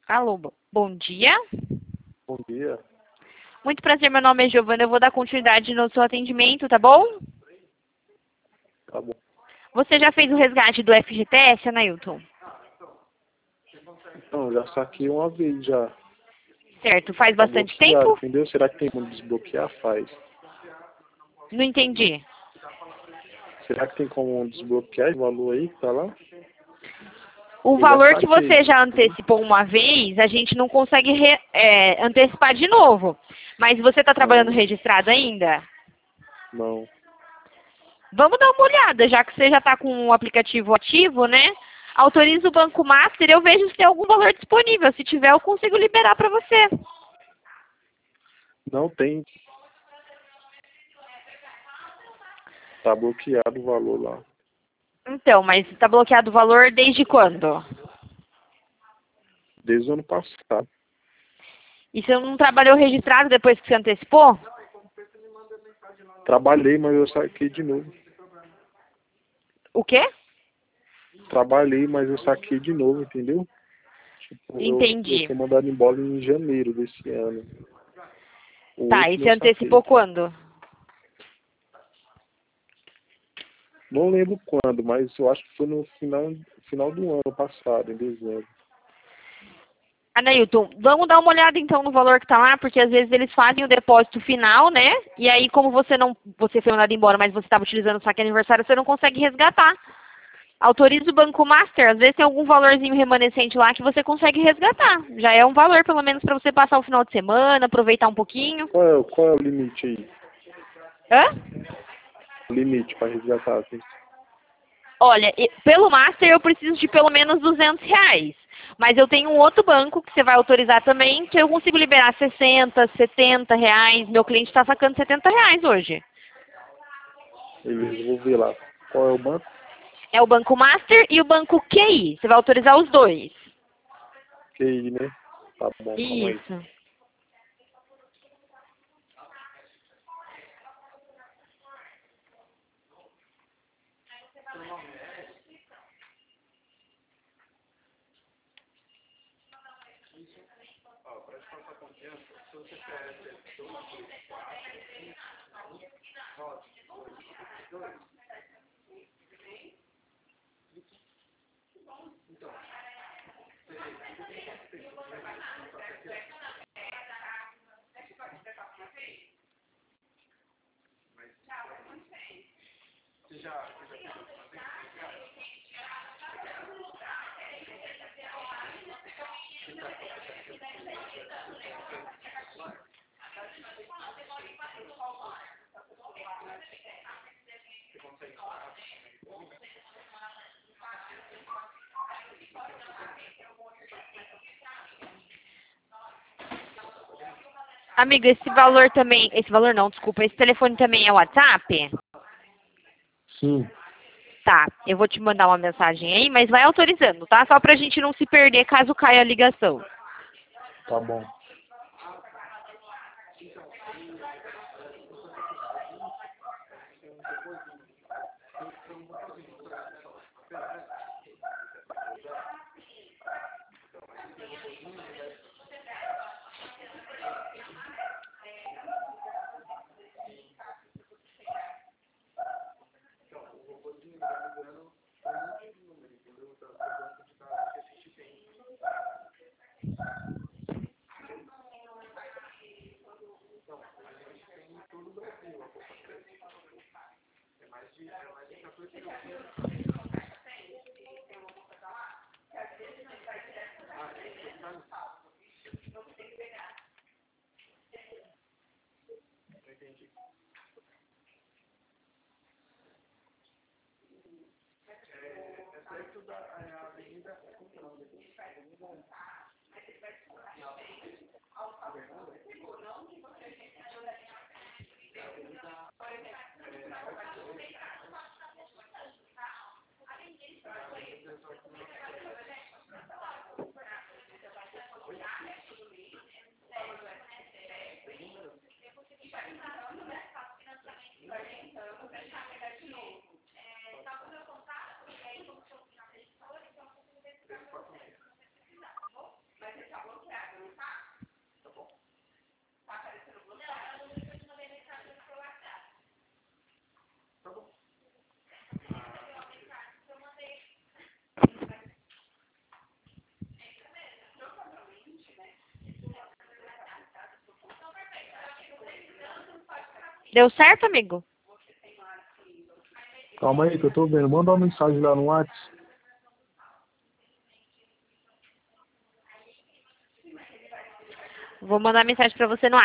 Alô, bom dia. Bom dia. Muito prazer, meu nome é Giovana. Eu vou dar continuidade no seu atendimento, tá bom? Tá bom. Você já fez o resgate do FGTS, Anailton? Então, já saquei uma vez já. Certo. Faz Tá bastante bloqueado, tempo? entendeu? Será que tem como desbloquear? Faz. Não entendi. Será que tem como desbloquear esse valor aí que tá lá? O Eu já valor que saquei, você já entendeu? antecipou uma vez, a gente não consegue antecipar de novo. Mas você está trabalhando Não, registrado ainda? não. Vamos dar uma olhada, já que você já está com o aplicativo ativo, né? Autoriza o Banco Master, eu vejo se tem algum valor disponível. Se tiver, eu consigo liberar para você. Não tem. Tá bloqueado o valor lá. Então, mas está bloqueado o valor desde quando? Desde o ano passado. E você não trabalhou registrado depois que você antecipou? Trabalhei, mas eu saquei de novo. O quê? Trabalhei, mas eu saquei de novo, entendeu? Tipo, eu Entendi. fui mandado embora em janeiro desse ano. O Tá, e último você eu saquei. antecipou quando? Não lembro quando, mas eu acho que foi no final do ano passado, em dezembro. Anailton, vamos dar uma olhada então no valor que tá lá, porque às vezes eles fazem o depósito final, né? E aí, como você foi mandado embora, mas você estava utilizando o saque aniversário, você não consegue resgatar. Autoriza o Banco Master, às vezes tem algum valorzinho remanescente lá que você consegue resgatar. Já é um valor, pelo menos, para você passar o final de semana, aproveitar um pouquinho. Qual é o limite aí? Hã? O limite para resgatar, assim? Olha, pelo Master eu preciso de pelo menos R$ 200. Mas eu tenho um outro banco que você vai autorizar também, que eu consigo liberar 60, R$ 70. Meu cliente está sacando R$ 70 hoje. Beleza, vou ver lá. Qual é o banco? É o Banco Master e o Banco QI. Você vai autorizar os dois. QI, né? Tá bom, calma aí. Isso. Amigo, esse valor também... Esse valor não, desculpa. Esse telefone também é WhatsApp? Sim, Tá, eu vou te mandar uma mensagem aí, mas vai autorizando, tá? Só pra gente não se perder caso caia a ligação. tá bom. Deu certo, amigo? Calma aí que eu tô vendo. Manda uma mensagem lá no WhatsApp. Vou mandar mensagem pra você no